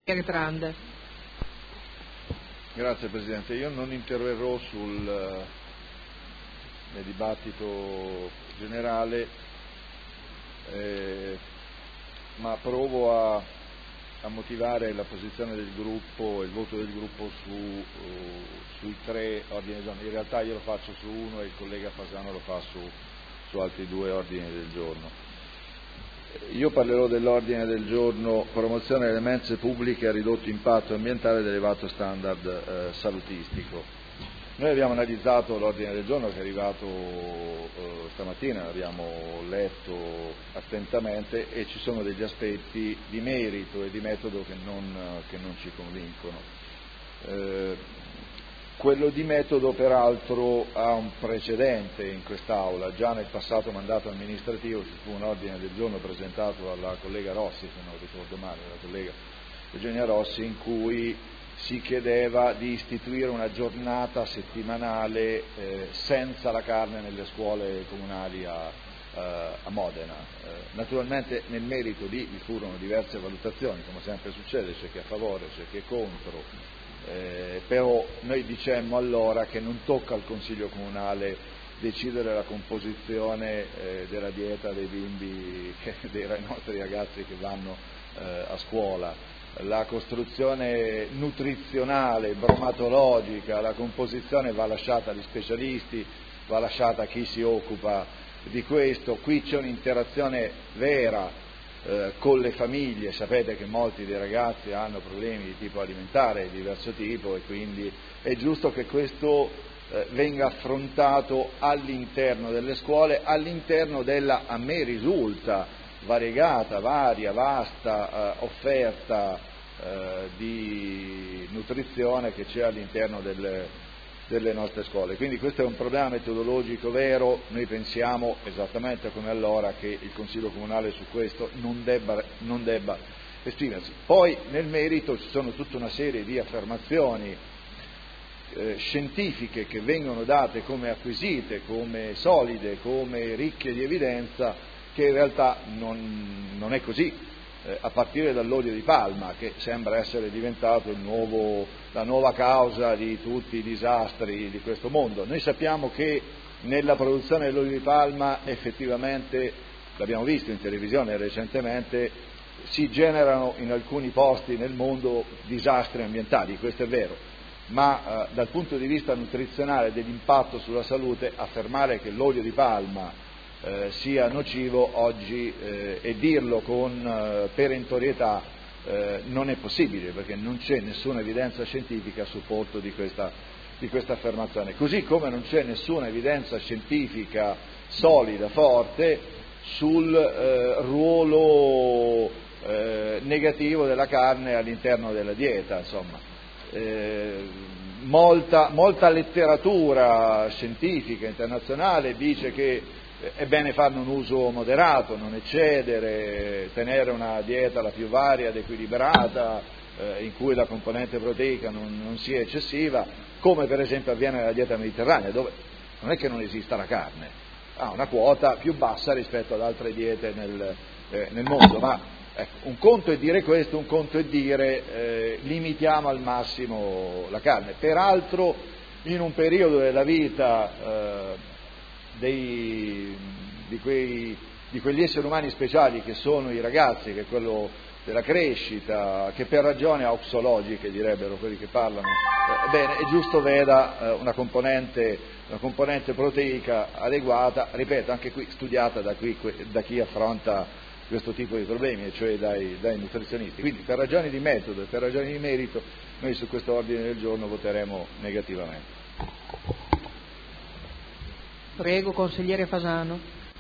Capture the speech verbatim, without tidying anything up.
Grande. Grazie Presidente, io non interverrò sul nel dibattito generale, eh, ma provo a, a motivare la posizione del gruppo, il voto del gruppo su, uh, sui tre ordini del giorno. In realtà io lo faccio su uno e il collega Fasano lo fa su, su altri due ordini del giorno. Io parlerò dell'ordine del giorno promozione delle mense pubbliche a ridotto impatto ambientale ed elevato standard eh, salutistico. Noi abbiamo analizzato l'ordine del giorno che è arrivato eh, stamattina, l'abbiamo letto attentamente e ci sono degli aspetti di merito e di metodo che non, che non ci convincono. Eh, Quello di metodo peraltro ha un precedente in quest'Aula, già nel passato mandato amministrativo ci fu un ordine del giorno presentato dalla collega Rossi, se non ricordo male, la collega Eugenia Rossi, in cui si chiedeva di istituire una giornata settimanale eh, senza la carne nelle scuole comunali a, eh, a Modena. Eh, naturalmente nel merito lì vi furono diverse valutazioni, come sempre succede, c'è chi è a favore, c'è chi è contro. Eh, però noi dicemmo allora che non tocca al Consiglio Comunale decidere la composizione eh, della dieta dei bimbi, che, dei nostri ragazzi che vanno eh, a scuola. La costruzione nutrizionale, bromatologica, la composizione va lasciata agli specialisti, va lasciata a chi si occupa di questo. Qui c'è un'interazione vera Eh, con le famiglie, sapete che molti dei ragazzi hanno problemi di tipo alimentare, di diverso tipo, e quindi è giusto che questo eh, venga affrontato all'interno delle scuole, all'interno della, a me risulta, variegata, varia, vasta eh, offerta eh, di nutrizione che c'è all'interno delle delle nostre scuole. Quindi questo è un problema metodologico vero, noi pensiamo esattamente come allora che il Consiglio Comunale su questo non debba, non debba esprimersi. Poi nel merito ci sono tutta una serie di affermazioni eh, scientifiche che vengono date come acquisite, come solide, come ricche di evidenza, che in realtà non, non è così. Eh, a partire dall'olio di palma, che sembra essere diventato il nuovo, la nuova causa di tutti i disastri di questo mondo. Noi sappiamo che nella produzione dell'olio di palma effettivamente, l'abbiamo visto in televisione recentemente, si generano in alcuni posti nel mondo disastri ambientali, questo è vero, ma eh, dal punto di vista nutrizionale dell'impatto sulla salute, affermare che l'olio di palma Eh, sia nocivo oggi eh, e dirlo con eh, perentorietà eh, non è possibile, perché non c'è nessuna evidenza scientifica a supporto di questa, di questa affermazione, così come non c'è nessuna evidenza scientifica solida, forte sul eh, ruolo eh, negativo della carne all'interno della dieta, insomma. Eh, molta, molta letteratura scientifica internazionale dice che è bene farne un uso moderato, non eccedere, tenere una dieta la più varia ed equilibrata, eh, in cui la componente proteica non, non sia eccessiva, come per esempio avviene nella dieta mediterranea, dove non è che non esista la carne, ha una quota più bassa rispetto ad altre diete nel, eh, nel mondo, ma ecco, un conto è dire questo, un conto è dire eh, limitiamo al massimo la carne. Peraltro in un periodo della vita eh, Dei, di, quei, di quegli esseri umani speciali che sono i ragazzi, che è quello della crescita, che per ragioni auxologiche direbbero quelli che parlano, eh, bene, è giusto veda eh, una, componente, una componente proteica adeguata, ripeto, anche qui studiata da, qui, da chi affronta questo tipo di problemi, cioè dai, dai nutrizionisti. Quindi per ragioni di metodo e per ragioni di merito noi su questo ordine del giorno voteremo negativamente. Prego, consigliere Fasano.